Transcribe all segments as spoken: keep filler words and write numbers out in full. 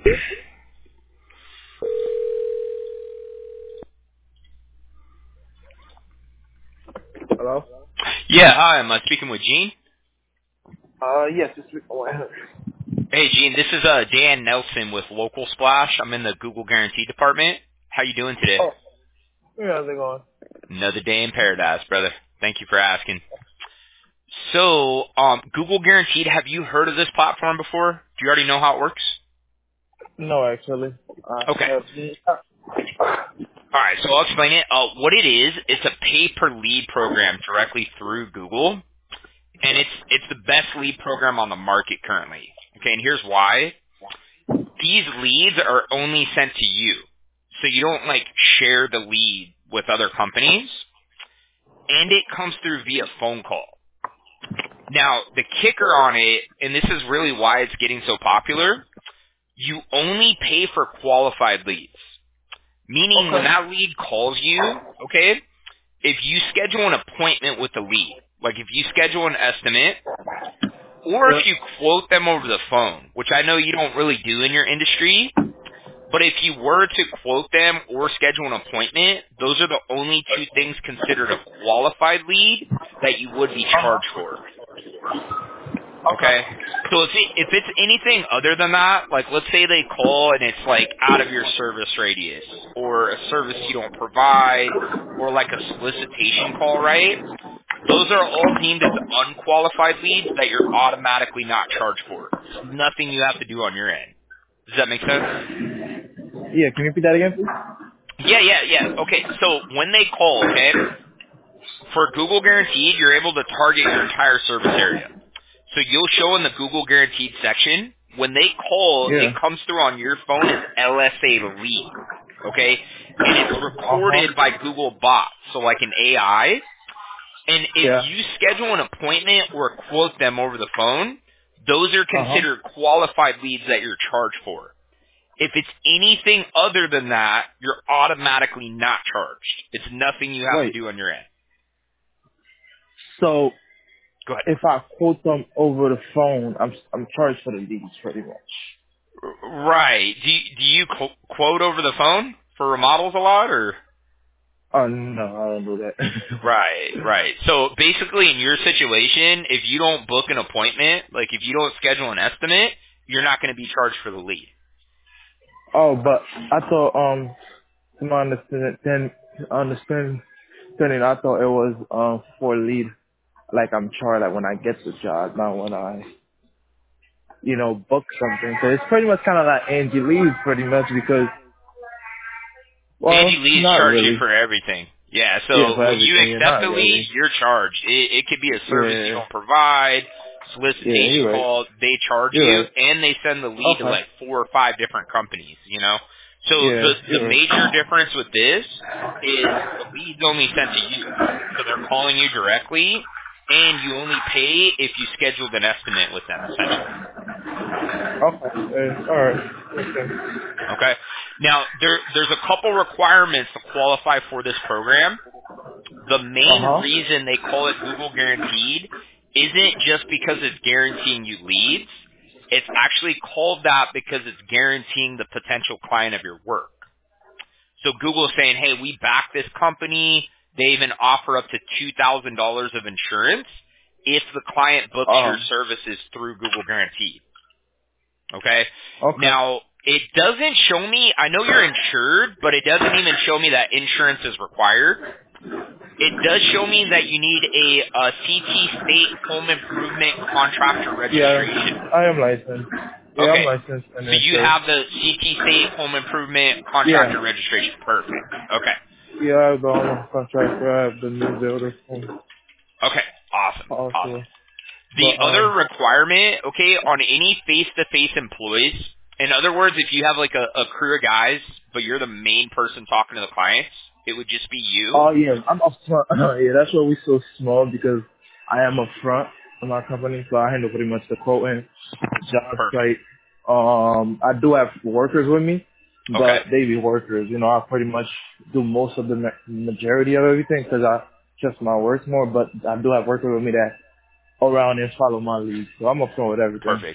Hello? Yeah, hi, am I speaking with Gene? Uh, yes, it's oh, Hey, Gene, this is uh, Dan Nelson with Local Splash. I'm in the Google Guarantee department. How you doing today? oh, yeah, how's it going? Another day in paradise, brother. Thank you for asking. So, um, Google Guaranteed, have you heard of this platform before? Do you already know how it works? No, actually, I Okay. have. All right, so I'll explain it. Uh, what it is, it's a pay-per-lead program directly through Google, and it's it's the best lead program on the market currently. Okay, and here's why. These leads are only sent to you. So you don't like share the lead with other companies, and it comes through via phone call. Now, the kicker on it, and this is really why it's getting so popular, you only pay for qualified leads. Meaning when Okay. that lead calls you, okay, if you schedule an appointment with the lead, like if you schedule an estimate, or Yeah. if you quote them over the phone, which I know you don't really do in your industry, but if you were to quote them or schedule an appointment, those are the only two things considered a qualified lead that you would be charged for. Okay. Okay? So if it, if it's anything other than that, like let's say they call and it's like out of your service radius or a service you don't provide or like a solicitation call, right? Those are all deemed as unqualified leads that you're automatically not charged for. It's nothing you have to do on your end. Does that make sense? Yeah, can you repeat that again, please? Yeah, yeah, yeah. Okay, so when they call, okay, for Google Guaranteed, you're able to target your entire service area. So you'll show in the Google Guaranteed section, when they call, it Yeah. comes through on your phone as L S A lead, okay? And it's Uh huh. recorded by Google Bot, so like an A I. And if Yeah. you schedule an appointment or quote them over the phone, those are Uh huh. considered qualified leads that you're charged for. If it's anything other than that, you're automatically not charged. It's nothing you have to Wait. do on your end. So Go ahead. if I quote them over the phone, I'm I'm charged for the leads pretty much. Right. Do you, do you qu- quote over the phone for remodels a lot, or? Oh no, I don't do that. Right, right. So basically, in your situation, if you don't book an appointment, like if you don't schedule an estimate, you're not going to be charged for the lead. Oh, but I thought um, to my understanding, then understand, understanding, I thought it was um for lead. Like I'm charged like when I get the job, not when I you know, book something. So it's pretty much kind of like Angie Lee's pretty much because, Andy well, Lee's not charge you really. for everything. Yeah, Yeah, so for when you everything. Yeah, accept not the lead, really. you're charged. It, it could be a service you Yeah, don't provide, yeah, solicitation you're right. call, they charge You're you, right. and they send the lead to Okay. like four or five different companies, you know? So Yeah, the, the you're right. major difference with this is the lead's only sent to you. So they're calling you directly, and you only pay if you scheduled an estimate with them, essentially. Okay. Uh, all right. Okay. Okay? Now, there, there's a couple requirements to qualify for this program. The Uh main huh. reason they call it Google Guaranteed isn't just because it's guaranteeing you leads. It's actually called that because it's guaranteeing the potential client of your work. So Google's saying, hey, we back this company. They even offer up to two thousand dollars of insurance if the client books your Um. services through Google Guaranteed. Okay? Okay. Now, it doesn't show me, I know you're insured, but it doesn't even show me that insurance is required. It does show me that you need a, C T State Home Improvement Contractor Yeah, Registration. I am licensed. Yeah, I'm Okay. licensed and So you insured. have the C T State Home Improvement Yeah. Contractor Registration. Perfect. Okay. Yeah, I have the owner contractor. I have the new builder phone Okay. Awesome. Awesome. also. The But other um. requirement, okay, on any face-to-face employees, in other words, if you have like a, a crew of guys, but you're the main person talking to the clients, it would just be you. Oh yeah, I'm up front. Yeah, that's why we so small because I am up front in my company, so I handle pretty much the quoting, job Perfect. site. Um, I do have workers with me, Okay. but they be workers. You know, I pretty much do most of the ma- majority of everything because I trust my work more. But I do have workers with me that go around and follow my lead, so I'm up front with everything. Perfect.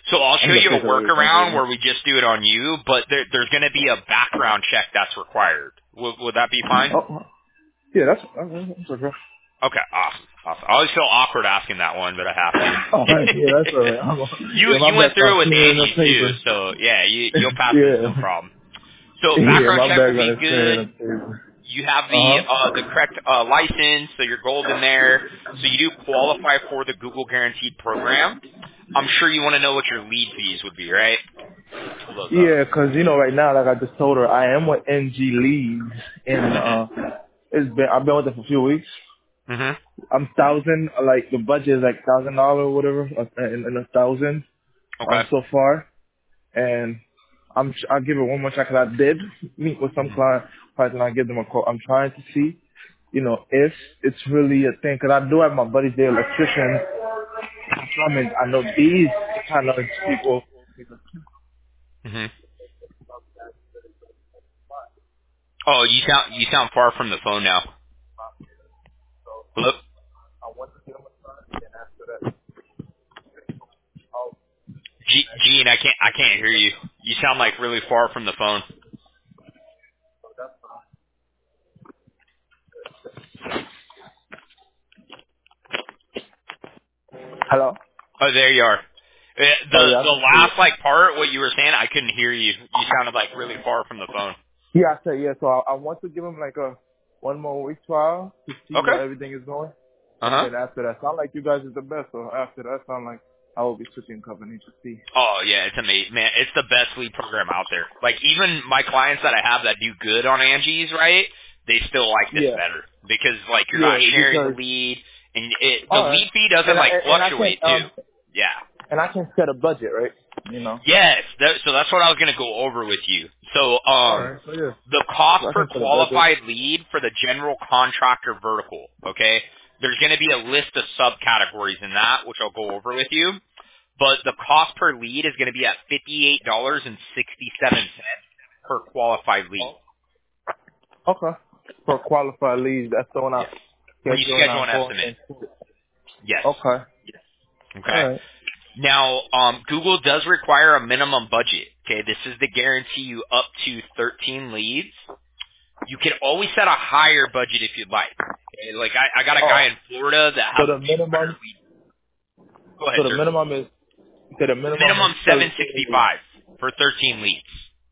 So I'll I'm show gonna you take a it away from workaround here. where we just do it on you, but there, there's going to be a background check that's required. Would, would that be fine? Oh, yeah, that's, that's okay. Okay, awesome, awesome. I always feel awkward asking that one, but I have to. Oh, yeah, that's all right. I'm, you yeah, my you went bad for through it with clearing the Angie too, paper. so yeah, you you'll pass this no Yeah. problem. So Yeah, background my check will be background is clearing the good. paper. You have the Uh-huh. uh, the correct uh, license, so you're golden there. So you do qualify for the Google Guaranteed program. I'm sure you want to know what your lead fees would be, right? Pull those up. Yeah, 'cause you know, right now, like I just told her, I am with N G Leads, and Mhm. uh, it's been I've been with them for a few weeks. Mhm. I'm thousand, like the budget is like thousand dollar or whatever, uh, and, and a thousand um Okay. so far, and I'm I'll give it one more shot 'cause I did meet with some Mhm. client, clients and I give them a call. I'm trying to see, you know, if it's really a thing 'cause I do have my buddies, they're electricians. Plumbing. I know these kind of people. Mhm. Oh, you sound you sound far from the phone now. Hello. G- Gene, I can't I can't hear you. You sound like really far from the phone. Hello. Oh, there you are. Uh, Oh The yeah, I the can hear you. last like part, what you were saying, I couldn't hear you. You sounded like really far from the phone. Yeah, I said yeah. So I, I want to give him like a one more week trial to see Okay. where everything is going, Uh and huh. then after that, sound like you guys is the best. So after that, sound like I will be switching company to see. Oh yeah, it's amazing, man. It's the best lead program out there. Like even my clients that I have that do good on Angie's, right? They still like this Yeah, better because like you're not yeah, sharing the because lead, and it, the all right, lead fee doesn't and I like and, and I can fluctuate too. um Yeah. and I can set a budget, right? You know. Yes. That, so that's what I was going to go over with you. So All um, right, so yeah, the so cost I per can set a budget. qualified lead for the general contractor vertical. Okay. There's going to be a list of subcategories in that, which I'll go over with you. But the cost per lead is going to be at fifty-eight dollars and sixty-seven cents per qualified lead. Okay. For qualified leads, that's the one I Yes. When you schedule and schedule I'm an calling estimate. and quote. Yes. Okay. All Okay. right. Now, um, Google does require a minimum budget. Okay. This is to guarantee you up to thirteen leads. You can always set a higher budget if you'd like. Okay? Like I, I got a guy Oh, in Florida that so has the two hundred minimum, leads. Go ahead, so the sir. minimum is, so the minimum is Minimum seven thirteen leads. sixty-five for thirteen leads.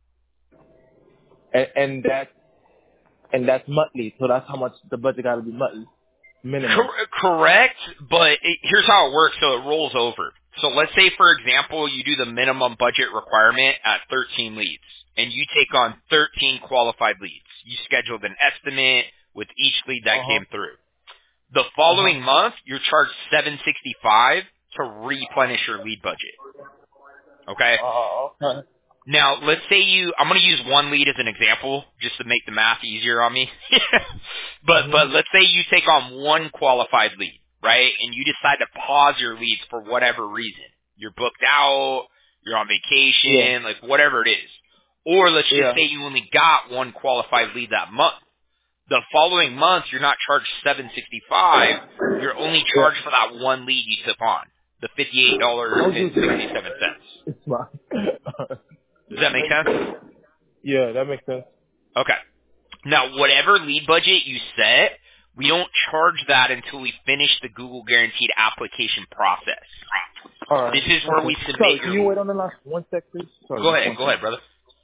And, and that, and that's monthly. So that's how much the budget got to be monthly. Minimum. Cor- correct, but it, here's how it works. So it rolls over. So let's say, for example, you do the minimum budget requirement at thirteen leads, and you take on thirteen qualified leads. You scheduled an estimate with each lead that Uh-huh. came through. The Uh-huh. following month, you're charged seven sixty-five to replenish your lead budget. Okay? Uh, okay. Now, let's say you, I'm going to use one lead as an example, just to make the math easier on me. but, Mm-hmm. but let's say you take on one qualified lead, right? And you decide to pause your leads for whatever reason. You're booked out, you're on Yeah. vacation, like whatever it is. Or let's just Yeah. say you only got one qualified lead that month. The following month, you're not charged seven sixty-five. You're only Yeah. charged for that one lead you took on, the fifty-eight dollars I'll and do that. sixty-seven cents. It's fine. Does that make sense? Yeah, that makes sense. Okay. Now, whatever lead budget you set, we don't charge that until we finish the Google Guaranteed application process. All right. This is where Okay. we submit Sorry, can your. you wait on the line one sec, please? Sorry, Go just ahead, one go sec. ahead, brother.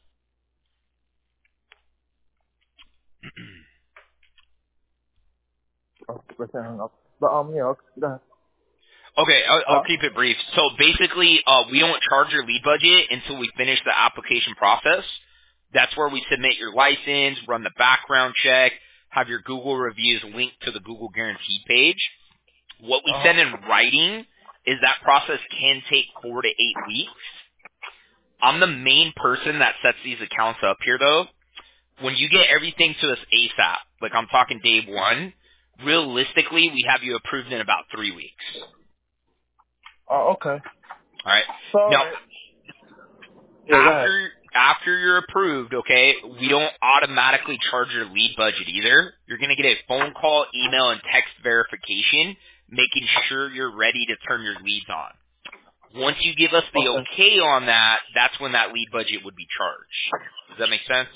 Oh, right there, hung up. But um, yeah, okay, go ahead. Okay, I'll, I'll Hello? keep it brief. So basically, uh, we don't charge your lead budget until we finish the application process. That's where we submit your license, run the background check, have your Google reviews linked to the Google Guaranteed page. What we Uh-huh. send in writing is that process can take four to eight weeks. I'm the main person that sets these accounts up here, though. When you get everything to us ASAP, like I'm talking day one, realistically, we have you approved in about three weeks. Oh, okay. All right. So, Now, alright. Yeah, go ahead. after after you're approved, okay, we don't automatically charge your lead budget either. You're going to get a phone call, email, and text verification, making sure you're ready to turn your leads on. Once you give us the Okay. okay on that, that's when that lead budget would be charged. Does that make sense?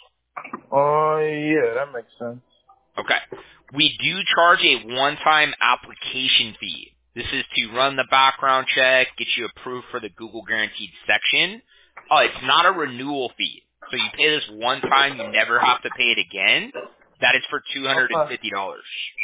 Oh, yeah, that makes sense. Okay. We do charge a one-time application fee. This is to run the background check, get you approved for the Google Guaranteed section. Oh, it's not a renewal fee. So you pay this one time, you never have to pay it again. That is for two hundred Okay. fifty dollars.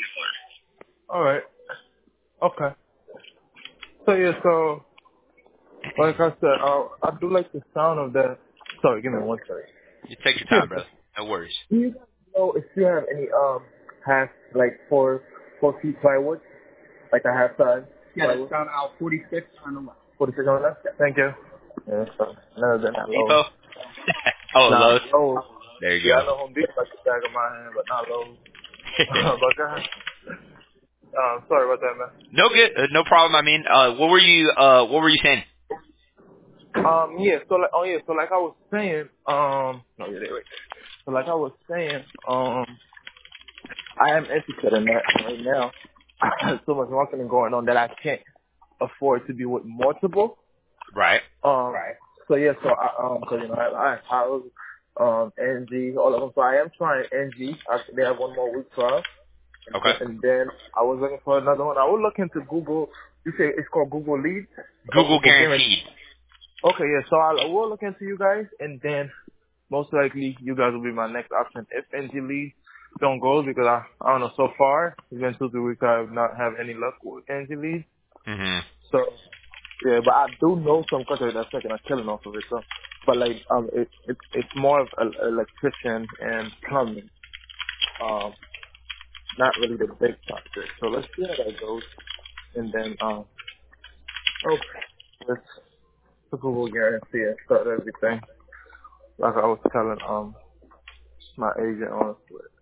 All right. Okay. So yeah, so like I said, uh, I do like the sound of that. Sorry, give me one second. You take your Yes. time, brother. No worries. Do you guys know if you have any um half like four four feet plywood, like a half size? Yeah, plywood? That's down out forty-six on the left. Forty-six on the left. Thank you. Yeah, so never been that low. Depot? Oh, Nah, Lowe's? low. There you Yeah, go. I know Home Depot like the back of my hand, but not low. but go ahead. Um, sorry about that, man. No good. Uh, no problem. I mean, uh, what were you, uh, what were you saying? Um, yeah, so like, oh yeah, so like I was saying, um, no, yeah, wait, wait. So like I was saying, um, I am interested in that right now. I have so much marketing going on that I can't afford to be with multiple. Right. Um, right. So yeah, so I, um, so you know, I, I have house, um, N G, all of them. So I am trying N G. I, they have one more week trial. Okay. And then I was looking for another one. I was looking to Google. You say it's called Google Leads or Google Google Guarantee. Guaranteed. Okay, yeah. So I will look into you guys, and then most likely you guys will be my next option if N G Leads don't go because I I don't know. So far, it's been two three weeks. I have not have any luck with N G Leads. hmm So yeah, but I do know some countries that's taking a killing off of it. So, but like um, it, it it's more of an electrician and plumbing. Um, not really the big project. So let's see how that goes. And then, um, okay, let's the Google guarantee and start everything. Like I was telling um my agent on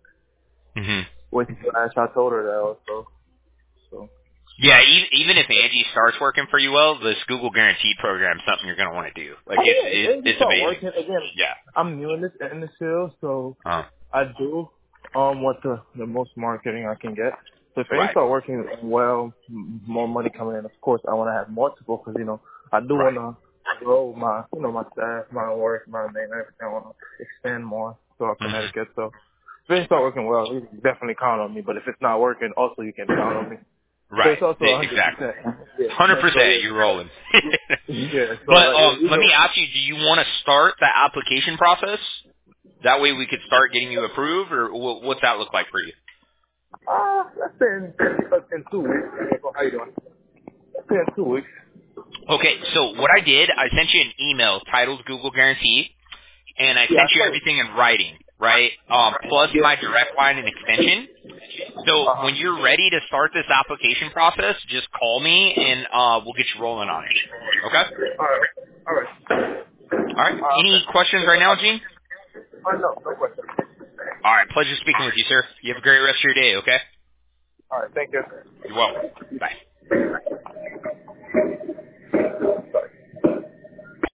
hmm with Flash, I told her that also. So Yeah, even, even if Angie starts working for you well, this Google Guaranteed program is something you're going to want to do. Like, oh it's, yeah, it, it just it's start amazing. working again. Yeah. I'm new in this in this field, so Uh, I do um want the the most marketing I can get. So if things right. start working well, m- more money coming in. Of course, I want to have multiple because you know I do want Right. to grow my you know my staff, my work, my name, everything. I want to expand more throughout hmm Connecticut. So if things start working well, you can definitely count on me. But if it's not working, also you can count on me. So Right. it's also E- a hundred Exactly. percent. Yeah. one hundred So percent yeah. you're rolling. Yeah. So But like yeah, um, you let know. me ask you, do you want to start the application process? That way we could start getting you approved, or wh- what's that look like for you? Uh, let's say in, in two weeks. How you doing? Let's say in two weeks. Okay, so what I did, I sent you an email titled Google Guarantee, and I Yeah, sent I you saw it. everything in writing, right? Um, plus Yeah. my direct line and extension. So Uh-huh. when you're ready to start this application process, just call me and uh, we'll get you rolling on it. Okay? All right. All right. All right. Uh, Any questions okay. right now, Gene? Oh, no, no question. All right. Pleasure speaking with you, sir. You have a great rest of your day, okay? All right, thank you. You're welcome. Bye.